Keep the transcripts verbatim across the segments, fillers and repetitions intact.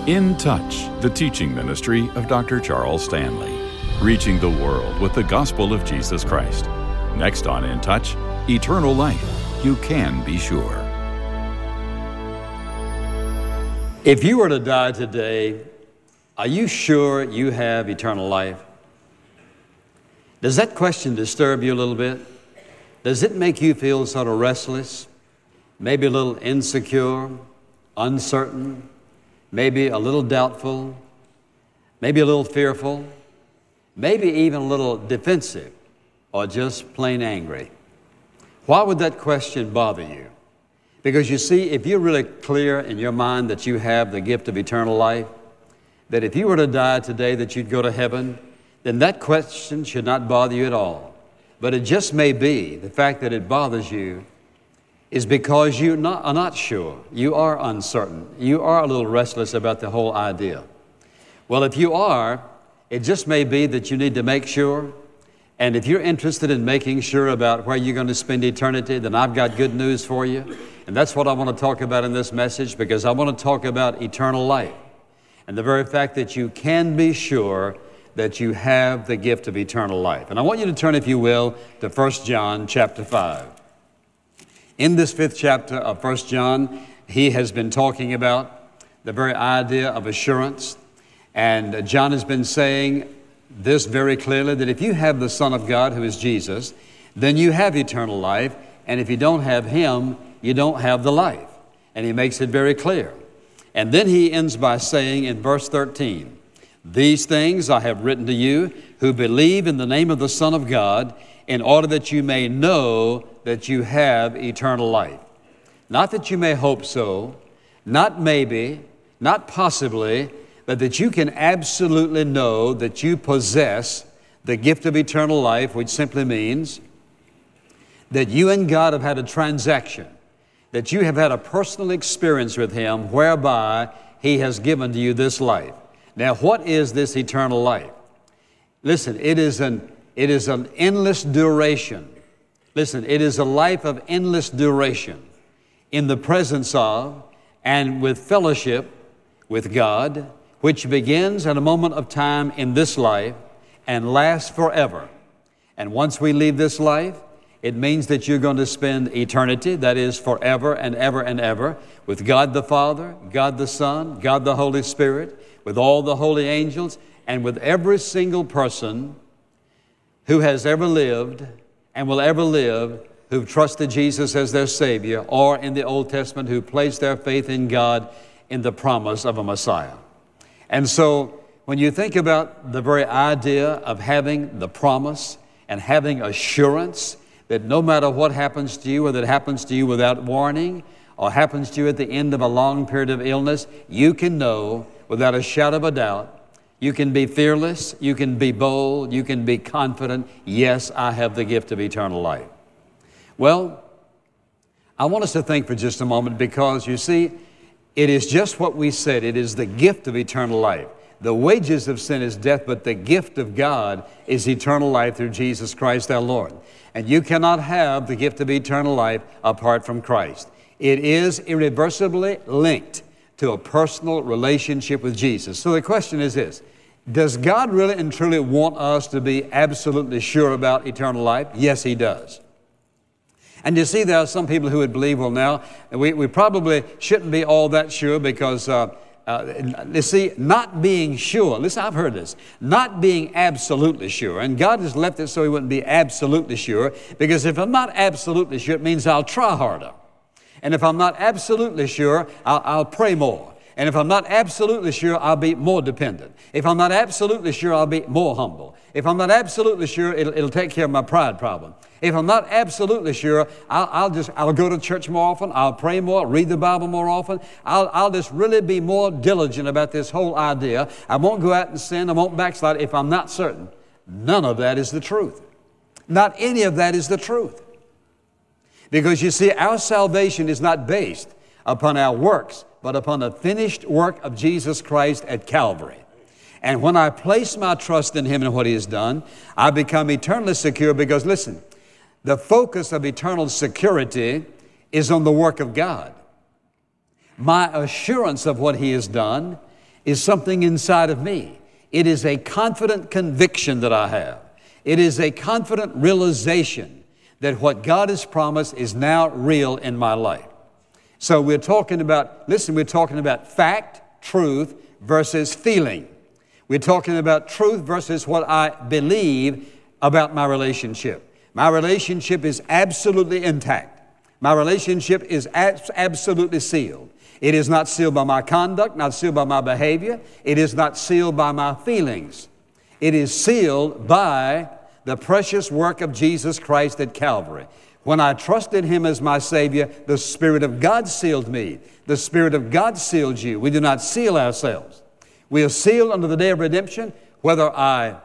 In Touch, the teaching ministry of Doctor Charles Stanley, reaching the world with the gospel of Jesus Christ. Next on In Touch, eternal life. You can be sure. If you were to die today, are you sure you have eternal life? Does that question disturb you a little bit? Does it make you feel sort of restless, maybe a little insecure, uncertain, maybe a little doubtful, maybe a little fearful, maybe even a little defensive, or just plain angry? Why would that question bother you? Because you see, if you're really clear in your mind that you have the gift of eternal life, that if you were to die today that you'd go to heaven, then that question should not bother you at all. But it just may be the fact that it bothers you is because you not, are not sure. You are uncertain. You are a little restless about the whole idea. Well, if you are, it just may be that you need to make sure. And if you're interested in making sure about where you're going to spend eternity, then I've got good news for you. And that's what I want to talk about in this message, because I want to talk about eternal life and the very fact that you can be sure that you have the gift of eternal life. And I want you to turn, if you will, to First John chapter five. In this fifth chapter of First John, he has been talking about the very idea of assurance. And John has been saying this very clearly, that if you have the Son of God, who is Jesus, then you have eternal life. And if you don't have Him, you don't have the life. And he makes it very clear. And then he ends by saying in verse thirteen, "These things I have written to you who believe in the name of the Son of God, in order that you may know that you have eternal life." Not that you may hope so, not maybe, not possibly, but that you can absolutely know that you possess the gift of eternal life, which simply means that you and God have had a transaction, that you have had a personal experience with Him whereby He has given to you this life. Now, what is this eternal life? Listen, it is an, it is an endless duration. Listen, it is a life of endless duration in the presence of and with fellowship with God, which begins at a moment of time in this life and lasts forever. And once we leave this life, it means that you're going to spend eternity, that is forever and ever and ever, with God the Father, God the Son, God the Holy Spirit, with all the holy angels, and with every single person who has ever lived and will ever live, who've trusted Jesus as their Savior, or in the Old Testament who placed their faith in God in the promise of a Messiah. And so when you think about the very idea of having the promise and having assurance that no matter what happens to you, whether it happens to you without warning or happens to you at the end of a long period of illness, you can know without a shadow of a doubt, you can be fearless, you can be bold, you can be confident, yes, I have the gift of eternal life. Well, I want us to think for just a moment, because you see, it is just what we said. It is the gift of eternal life. The wages of sin is death, but the gift of God is eternal life through Jesus Christ our Lord. And you cannot have the gift of eternal life apart from Christ. It is irreversibly linked to a personal relationship with Jesus. So the question is this: does God really and truly want us to be absolutely sure about eternal life? Yes, He does. And you see, there are some people who would believe, well, now, we, we probably shouldn't be all that sure because, uh, uh, you see, not being sure, listen, I've heard this, not being absolutely sure, and God has left it so He wouldn't be absolutely sure, because if I'm not absolutely sure, it means I'll try harder. And if I'm not absolutely sure, I'll, I'll pray more. And if I'm not absolutely sure, I'll be more dependent. If I'm not absolutely sure, I'll be more humble. If I'm not absolutely sure, it'll, it'll take care of my pride problem. If I'm not absolutely sure, I'll, I'll just, I'll go to church more often, I'll pray more, read the Bible more often. I'll, I'll just really be more diligent about this whole idea. I won't go out and sin, I won't backslide if I'm not certain. None of that is the truth. Not any of that is the truth. Because you see, our salvation is not based upon our works, but upon the finished work of Jesus Christ at Calvary. And when I place my trust in Him and what He has done, I become eternally secure, because, listen, the focus of eternal security is on the work of God. My assurance of what He has done is something inside of me. It is a confident conviction that I have. It is a confident realization that what God has promised is now real in my life. So we're talking about, listen, we're talking about fact, truth versus feeling. We're talking about truth versus what I believe about my relationship. My relationship is absolutely intact. My relationship is abs- absolutely sealed. It is not sealed by my conduct, not sealed by my behavior. It is not sealed by my feelings. It is sealed by the precious work of Jesus Christ at Calvary. When I trusted Him as my Savior, the Spirit of God sealed me. The Spirit of God sealed you. We do not seal ourselves. We are sealed under the day of redemption, whether I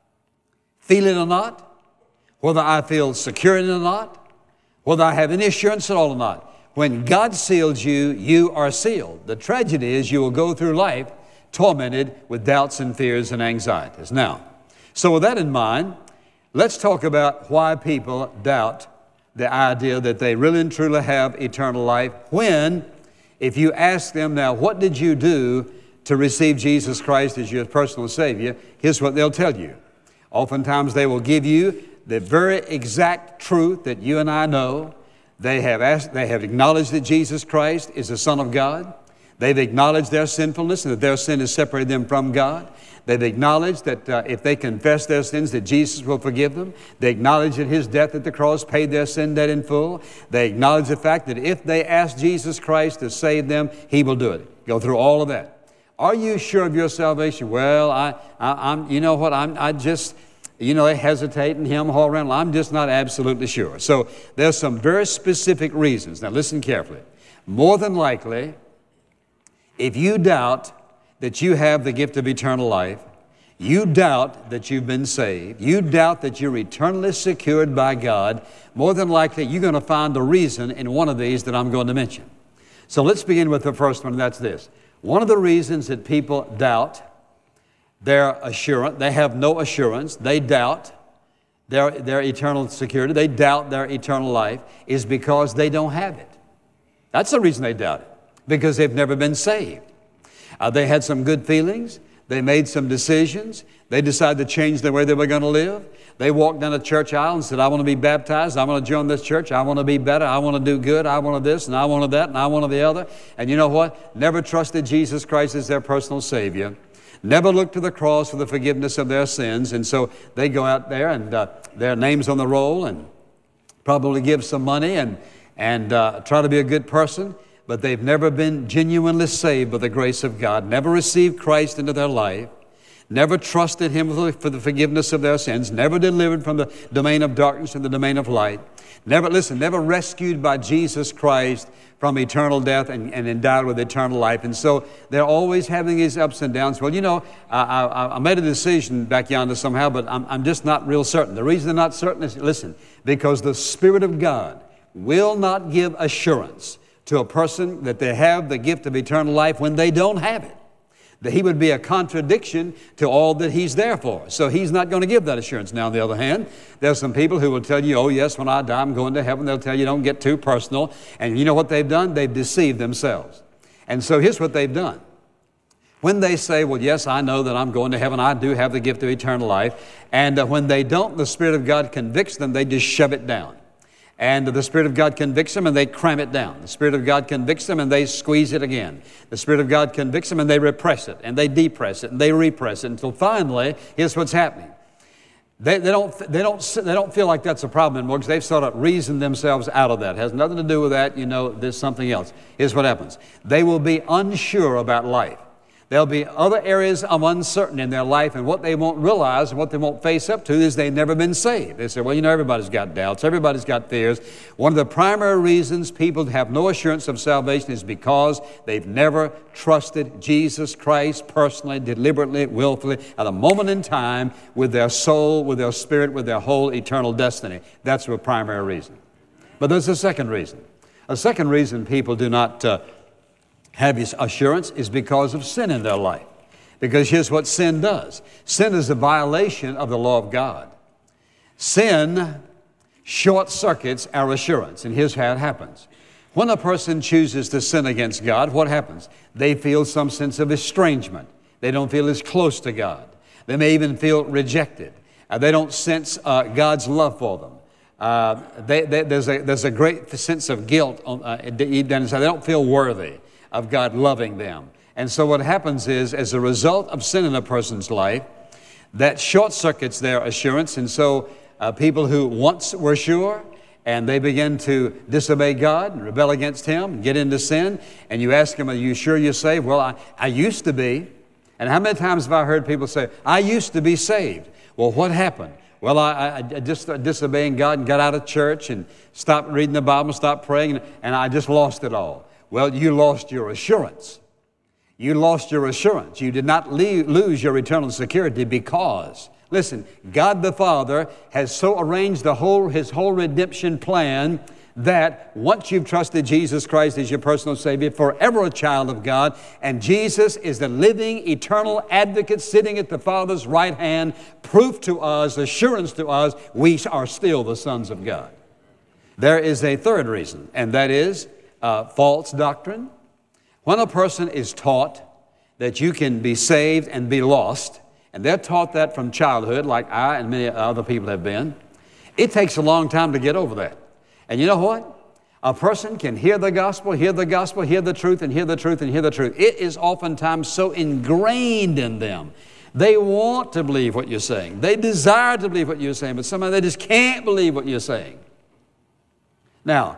feel it or not, whether I feel secure in it or not, whether I have any assurance at all or not. When God seals you, you are sealed. The tragedy is you will go through life tormented with doubts and fears and anxieties. Now, so with that in mind, let's talk about why people doubt the idea that they really and truly have eternal life when, if you ask them now, what did you do to receive Jesus Christ as your personal Savior? Here's what they'll tell you. Oftentimes they will give you the very exact truth that you and I know. They have asked, they have acknowledged that Jesus Christ is the Son of God. They've acknowledged their sinfulness and that their sin has separated them from God. They've acknowledged that uh, if they confess their sins, that Jesus will forgive them. They acknowledge that His death at the cross paid their sin debt in full. They acknowledge the fact that if they ask Jesus Christ to save them, He will do it. Go through all of that. Are you sure of your salvation? Well, I, I, I'm, you know what, I'm, I just, you know, hesitate and hem haul around. I'm just not absolutely sure. So there's some very specific reasons. Now listen carefully. More than likely, if you doubt that you have the gift of eternal life, you doubt that you've been saved, you doubt that you're eternally secured by God, more than likely you're going to find a reason in one of these that I'm going to mention. So let's begin with the first one, and that's this. One of the reasons that people doubt their assurance, they have no assurance, they doubt their, their eternal security, they doubt their eternal life, is because they don't have it. That's the reason they doubt it, because they've never been saved. Uh, they had some good feelings. They made some decisions. They decided to change the way they were going to live. They walked down a church aisle and said, I want to be baptized. I want to join this church. I want to be better. I want to do good. I want to this and I want to that and I want to the other. And you know what? Never trusted Jesus Christ as their personal Savior. Never looked to the cross for the forgiveness of their sins. And so they go out there and uh, their name's on the roll and probably give some money and, and uh, try to be a good person. But they've never been genuinely saved by the grace of God, never received Christ into their life, never trusted Him for the forgiveness of their sins, never delivered from the domain of darkness to the domain of light, never, listen, never rescued by Jesus Christ from eternal death and, and endowed with eternal life. And so they're always having these ups and downs. Well, you know, I, I, I made a decision back yonder somehow, but I'm, I'm just not real certain. The reason they're not certain is, listen, because the Spirit of God will not give assurance to a person that they have the gift of eternal life when they don't have it. That He would be a contradiction to all that He's there for. So He's not going to give that assurance. Now, on the other hand, there's some people who will tell you, oh yes, when I die, I'm going to heaven. They'll tell you, don't get too personal. And you know what they've done? They've deceived themselves. And so here's what they've done. When they say, well, yes, I know that I'm going to heaven. I do have the gift of eternal life. And uh, when they don't, the Spirit of God convicts them. They just shove it down. And the Spirit of God convicts them and they cram it down. The Spirit of God convicts them and they squeeze it again. The Spirit of God convicts them and they repress it and they depress it and they repress it until finally, here's what's happening. They, they, don't, they, don't, they don't feel like that's a problem anymore because they've sort of reasoned themselves out of that. It has nothing to do with that. You know, there's something else. Here's what happens. They will be unsure about life. There'll be other areas of uncertainty in their life, and what they won't realize and what they won't face up to is they've never been saved. They say, well, you know, everybody's got doubts. Everybody's got fears. One of the primary reasons people have no assurance of salvation is because they've never trusted Jesus Christ personally, deliberately, willfully, at a moment in time with their soul, with their spirit, with their whole eternal destiny. That's the primary reason. But there's a second reason. A second reason people do not uh, have his assurance is because of sin in their life. Because here's what sin does. Sin is a violation of the law of God. Sin short circuits our assurance, and here's how it happens. When a person chooses to sin against God, what happens? They feel some sense of estrangement. They don't feel as close to God. They may even feel rejected. Uh, they don't sense uh, God's love for them. Uh, they, they, there's, a, there's a great sense of guilt on, uh, deep down inside. They don't feel worthy of God loving them. And so what happens is, as a result of sin in a person's life, that short-circuits their assurance. And so uh, people who once were sure, and they begin to disobey God and rebel against Him and get into sin, and you ask them, are you sure you're saved? Well, I, I used to be. And how many times have I heard people say, I used to be saved? Well, what happened? Well, I, I just started disobeying God and got out of church and stopped reading the Bible, stopped praying, and I just lost it all. Well, you lost your assurance. You lost your assurance. You did not le- lose your eternal security because, listen, God the Father has so arranged the whole, His whole redemption plan that once you've trusted Jesus Christ as your personal Savior, forever a child of God, and Jesus is the living, eternal advocate sitting at the Father's right hand, proof to us, assurance to us, we are still the sons of God. There is a third reason, and that is uh, false doctrine. When a person is taught that you can be saved and be lost, and they're taught that from childhood, like I and many other people have been, it takes a long time to get over that. And you know what? A person can hear the gospel, hear the gospel, hear the truth, and hear the truth, and hear the truth. It is oftentimes so ingrained in them. They want to believe what you're saying. They desire to believe what you're saying, but somehow they just can't believe what you're saying. Now,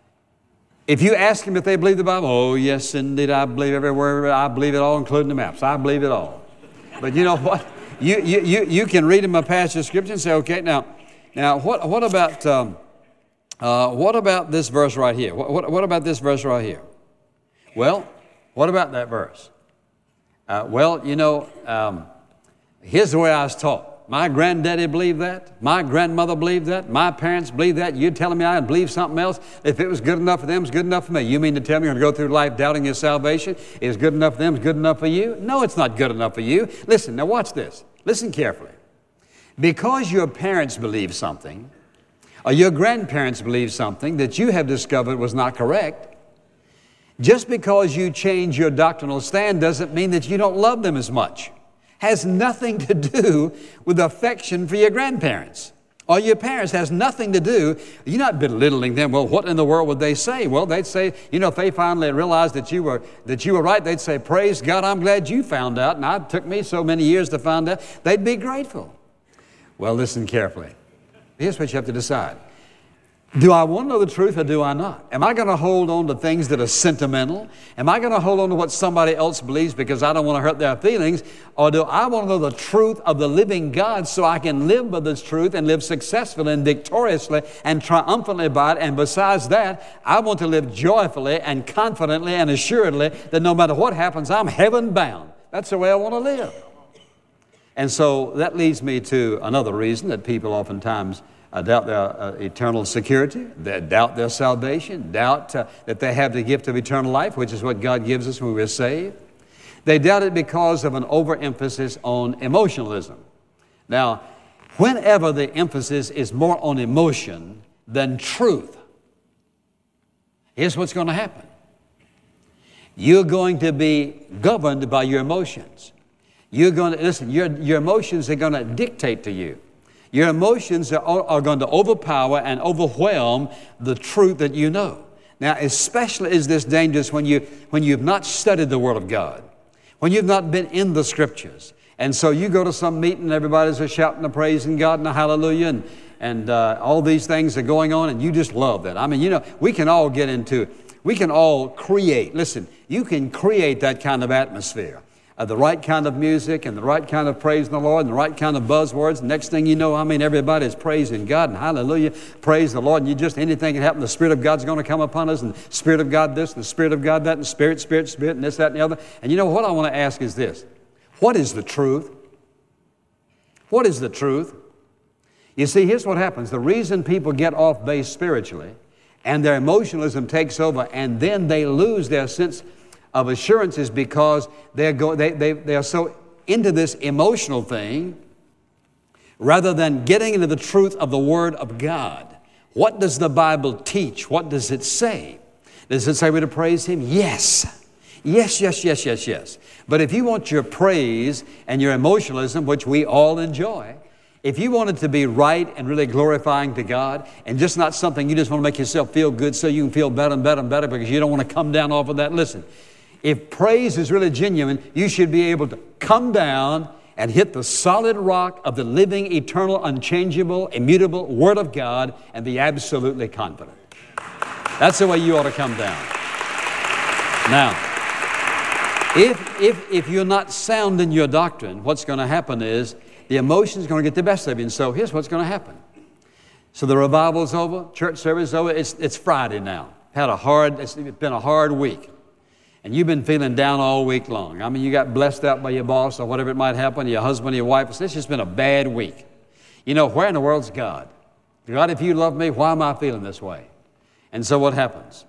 if you ask them if they believe the Bible, oh, yes, indeed, I believe every word. I believe it all, including the maps. I believe it all. But you know what? You you you, you can read them a passage of Scripture and say, okay, now, now what what about um, uh, what about this verse right here? What, what what about this verse right here? Well, what about that verse? Uh, well, you know, um, here's the way I was taught. My granddaddy believed that. My grandmother believed that. My parents believed that. You're telling me I believe something else? If it was good enough for them, it's good enough for me. You mean to tell me you're going to go through life doubting your salvation? Is good enough for them, is good enough for you? No, it's not good enough for you. Listen, now watch this. Listen carefully. Because your parents believe something, or your grandparents believe something that you have discovered was not correct, just because you change your doctrinal stand doesn't mean that you don't love them as much. Has nothing to do with affection for your grandparents or your parents. Has nothing to do. You're not belittling them. Well, what in the world would they say? Well, they'd say, you know, if they finally realized that you were that you were right, they'd say, praise God, I'm glad you found out. And it took me so many years to find out. They'd be grateful. Well, listen carefully. Here's what you have to decide. Do I want to know the truth or do I not? Am I going to hold on to things that are sentimental? Am I going to hold on to what somebody else believes because I don't want to hurt their feelings? Or do I want to know the truth of the living God so I can live by this truth and live successfully and victoriously and triumphantly by it? And besides that, I want to live joyfully and confidently and assuredly that no matter what happens, I'm heaven bound. That's the way I want to live. And so that leads me to another reason that people oftentimes Uh, doubt their uh, eternal security, they doubt their salvation, doubt uh, that they have the gift of eternal life, which is what God gives us when we're saved. They doubt it because of an overemphasis on emotionalism. Now, whenever the emphasis is more on emotion than truth, here's what's going to happen. You're going to be governed by your emotions. You're going to, listen, your, your emotions are going to dictate to you. Your emotions are, are going to overpower and overwhelm the truth that you know. Now, especially is this dangerous when, you, when you've not studied the Word of God, when you've not been in the Scriptures. And so you go to some meeting and everybody's shouting and praising God and a hallelujah and, and uh, all these things are going on and you just love that. I mean, you know, we can all get into, we can all create, listen, you can create that kind of atmosphere. Uh, the right kind of music and the right kind of praise in the Lord and the right kind of buzzwords. Next thing you know, I mean, everybody is praising God and hallelujah, praise the Lord. And you just, anything can happen. The Spirit of God's going to come upon us and the Spirit of God this and the Spirit of God that and Spirit, Spirit, Spirit and this, that, and the other. And you know what I want to ask is this. What is the truth? What is the truth? You see, here's what happens. The reason people get off base spiritually and their emotionalism takes over and then they lose their sense of assurance is because they're go, they, they, they are so into this emotional thing rather than getting into the truth of the Word of God. What does the Bible teach? What does it say? Does it say we're to praise Him? Yes. Yes, yes, yes, yes, yes. But if you want your praise and your emotionalism, which we all enjoy, if you want it to be right and really glorifying to God and just not something you just want to make yourself feel good so you can feel better and better and better because you don't want to come down off of that, listen, if praise is really genuine, you should be able to come down and hit the solid rock of the living, eternal, unchangeable, immutable Word of God and be absolutely confident. That's the way you ought to come down. Now, if, if, if you're not sound in your doctrine, what's going to happen is the emotion's going to get the best of you. And so here's what's going to happen. So the revival's over, church service is over. It's, it's Friday now. Had a hard, it's been a hard week. And you've been feeling down all week long. I mean, you got blessed out by your boss or whatever it might happen, your husband or your wife. It's just been a bad week. You know, where in the world's God? God, if you love me, why am I feeling this way? And so what happens?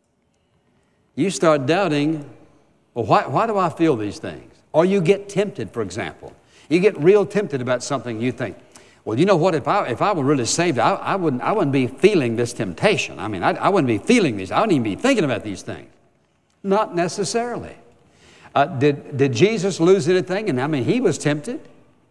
You start doubting, well, why, why do I feel these things? Or you get tempted, for example. You get real tempted about something. You think, well, you know what? If I if I were really saved, I, I wouldn't I wouldn't be feeling this temptation. I mean, I, I wouldn't be feeling these. I wouldn't even be thinking about these things. Not necessarily. Uh, did did Jesus lose anything? And I mean, He was tempted.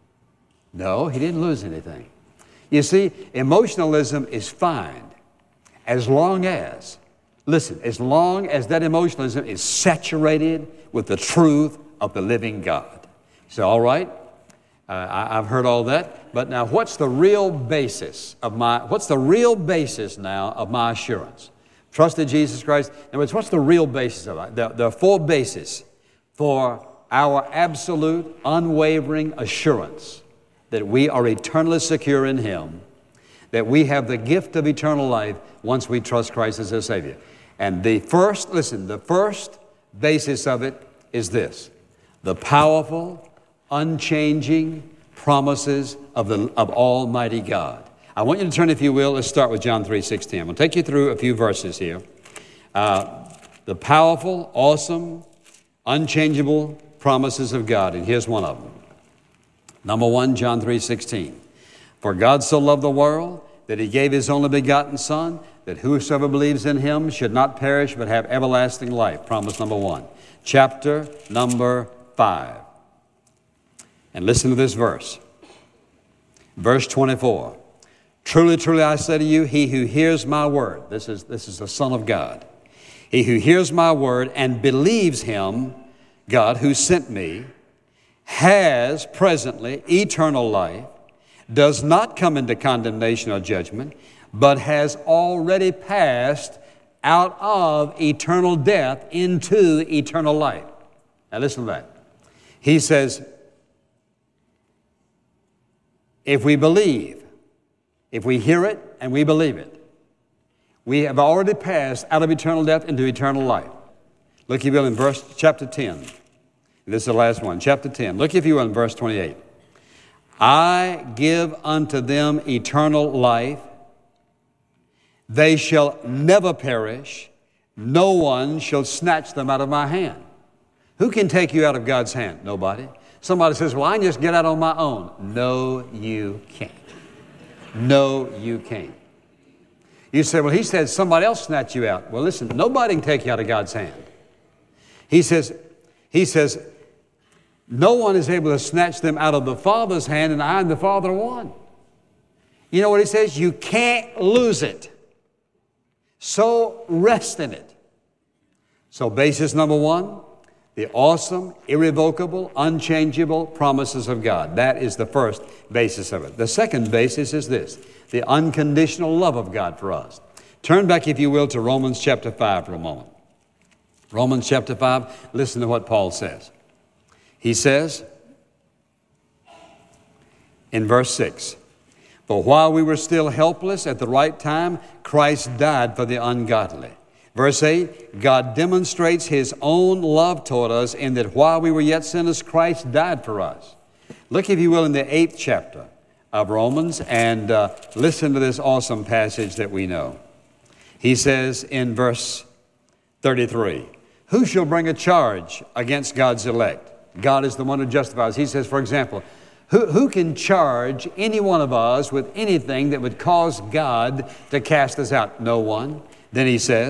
No, He didn't lose anything. You see, emotionalism is fine as long as, listen, as long as that emotionalism is saturated with the truth of the living God. So, all right. Uh, I, I've heard all that, but now what's the real basis of my, what's the real basis now of my assurance? Trusted Jesus Christ. In other words, what's the real basis of it? There, there are four bases for our absolute, unwavering assurance that we are eternally secure in Him, that we have the gift of eternal life once we trust Christ as our Savior. And the first, listen, the first basis of it is this: the powerful, unchanging promises of the of Almighty God. I want you to turn, if you will, let's start with John three sixteen. I'm going to take you through a few verses here. Uh, the powerful, awesome, unchangeable promises of God. And here's one of them. Number one, John three sixteen. For God so loved the world that He gave His only begotten Son, that whosoever believes in Him should not perish but have everlasting life. Promise number one. Chapter number five. And listen to this verse. Verse twenty-four. Truly, truly, I say to you, he who hears my word, this is, this is the Son of God, he who hears my word and believes Him, God who sent me, has presently eternal life, does not come into condemnation or judgment, but has already passed out of eternal death into eternal life. Now listen to that. He says, if we believe, if we hear it and we believe it, we have already passed out of eternal death into eternal life. Look, if you will, in verse chapter ten. This is the last one, chapter ten. Look, if you will, in verse twenty-eight. I give unto them eternal life. They shall never perish. No one shall snatch them out of my hand. Who can take you out of God's hand? Nobody. Somebody says, well, I can just get out on my own. No, you can't. No, you can't. You say, well, He said somebody else snatch you out. Well, listen, nobody can take you out of God's hand. He says, He says, no one is able to snatch them out of the Father's hand, and I and the Father are one. You know what He says? You can't lose it. So rest in it. So basis number one, the awesome, irrevocable, unchangeable promises of God. That is the first basis of it. The second basis is this: the unconditional love of God for us. Turn back, if you will, to Romans chapter five for a moment. Romans chapter five, listen to what Paul says. He says in verse six, for while we were still helpless at the right time, Christ died for the ungodly. Verse eight, God demonstrates His own love toward us in that while we were yet sinners, Christ died for us. Look, if you will, in the eighth chapter of Romans and uh, listen to this awesome passage that we know. He says in verse thirty-three, who shall bring a charge against God's elect? God is the one who justifies. He says, for example, who, who can charge any one of us with anything that would cause God to cast us out? No one. Then he says,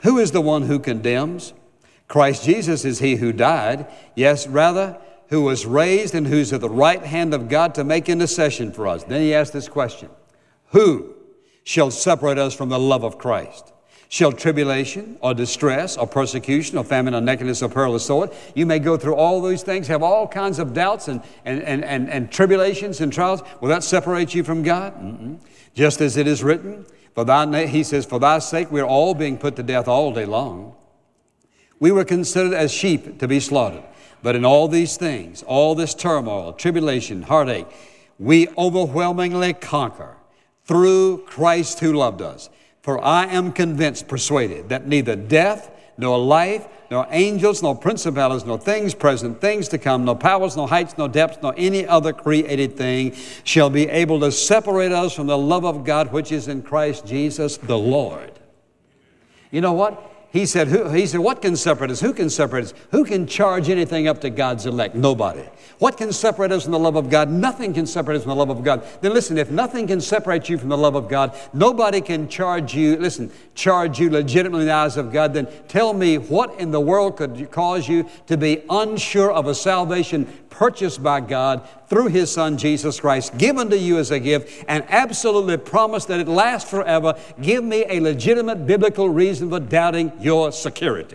Who is the one who condemns? Christ Jesus is he who died, yes, rather, who was raised and who's at the right hand of God to make intercession for us. Then he asked this question, who shall separate us from the love of Christ? Shall tribulation or distress or persecution or famine or nakedness or peril or sword? You may go through all those things, have all kinds of doubts and, and, and, and, and tribulations and trials. Will that separate you from God? Mm-mm. Just as it is written, for thy, he says, for thy sake we're all being put to death all day long. We were considered as sheep to be slaughtered. But in all these things, all this turmoil, tribulation, heartache, we overwhelmingly conquer through Christ who loved us. For I am convinced, persuaded, that neither death, nor life, nor angels, nor principalities, nor things present, things to come, nor powers, nor heights, nor depths, nor any other created thing shall be able to separate us from the love of God which is in Christ Jesus the Lord. You know what? He said, who, he said, what can separate us? Who can separate us? Who can charge anything up to God's elect? Nobody. What can separate us from the love of God? Nothing can separate us from the love of God. Then listen, if nothing can separate you from the love of God, nobody can charge you, listen, charge you legitimately in the eyes of God, then tell me what in the world could cause you to be unsure of a salvation purchased by God through His Son, Jesus Christ, given to you as a gift, and absolutely promised that it lasts forever. Give me a legitimate biblical reason for doubting your security.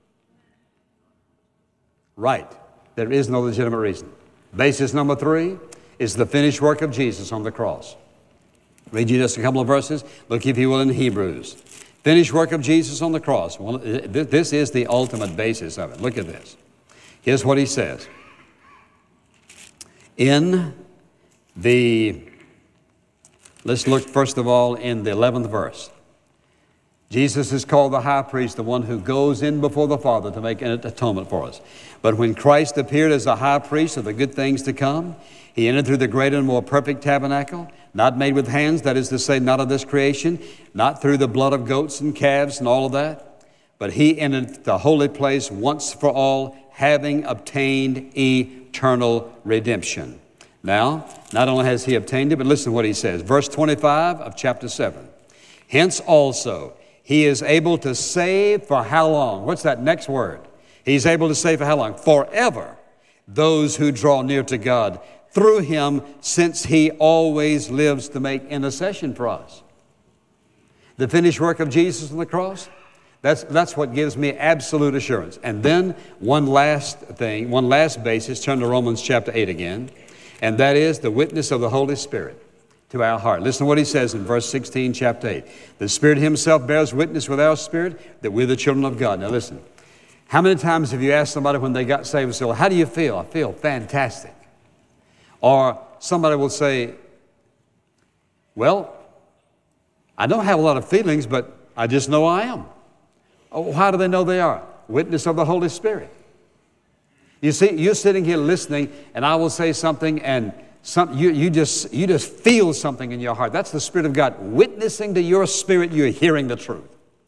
Right. There is no legitimate reason. Basis number three is the finished work of Jesus on the cross. Read you just a couple of verses. Look, if you will, in Hebrews. Finished work of Jesus on the cross. Well, this is the ultimate basis of it. Look at this. Here's what he says. In the, let's look first of all in the eleventh verse. Jesus is called the high priest, the one who goes in before the Father to make an atonement for us. But when Christ appeared as the high priest of the good things to come, He entered through the greater and more perfect tabernacle, not made with hands, that is to say, not of this creation, not through the blood of goats and calves and all of that, but He entered the holy place once for all, having obtained eternal redemption. Now, not only has He obtained it, but listen to what He says. Verse twenty-five of chapter seven. Hence also, He is able to save for how long? What's that next word? He's able to save for how long? Forever. Those who draw near to God through Him, since He always lives to make intercession for us. The finished work of Jesus on the cross, that's, that's what gives me absolute assurance. And then one last thing, one last basis, turn to Romans chapter eight again, and that is the witness of the Holy Spirit to our heart. Listen to what he says in verse sixteen, chapter eight. The Spirit Himself bears witness with our spirit that we're the children of God. Now listen, how many times have you asked somebody when they got saved, say, well, how do you feel? I feel fantastic. Or somebody will say, well, I don't have a lot of feelings, but I just know I am. Oh, how do they know they are? Witness of the Holy Spirit. You see, you're sitting here listening, and I will say something, and Some, you, you, just, you just feel something in your heart. That's the Spirit of God witnessing to your spirit you're hearing the truth.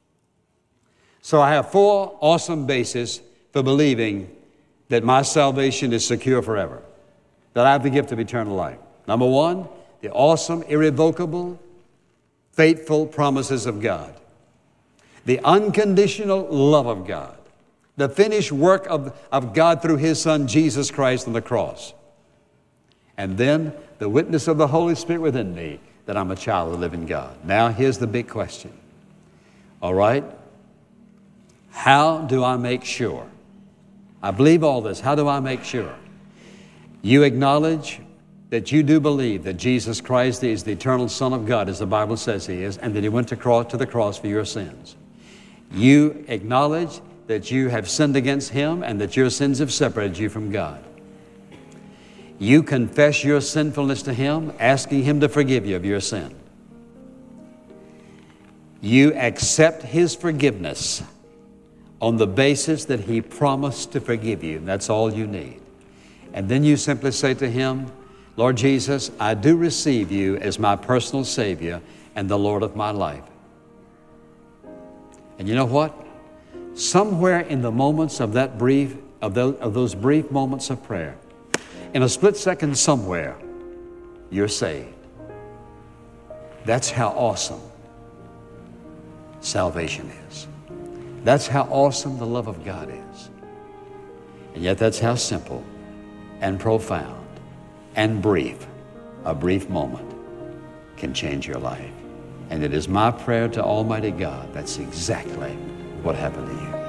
So I have four awesome bases for believing that my salvation is secure forever, that I have the gift of eternal life. Number one, the awesome, irrevocable, faithful promises of God. The unconditional love of God. The finished work of, of God through His Son, Jesus Christ, on the cross. And then the witness of the Holy Spirit within me that I'm a child of the living God. Now here's the big question. All right? How do I make sure? I believe all this. How do I make sure? You acknowledge that you do believe that Jesus Christ is the eternal Son of God, as the Bible says He is, and that He went to, cross, to the cross for your sins. You acknowledge that you have sinned against Him and that your sins have separated you from God. You confess your sinfulness to Him, asking Him to forgive you of your sin. You accept His forgiveness on the basis that He promised to forgive you. That's all you need. And then you simply say to Him, Lord Jesus, I do receive You as my personal Savior and the Lord of my life. And you know what? Somewhere in the moments of that brief, of those, of those brief moments of prayer, in a split second somewhere, you're saved. That's how awesome salvation is. That's how awesome the love of God is. And yet that's how simple and profound and brief a brief moment can change your life. And it is my prayer to Almighty God that's exactly what happened to you.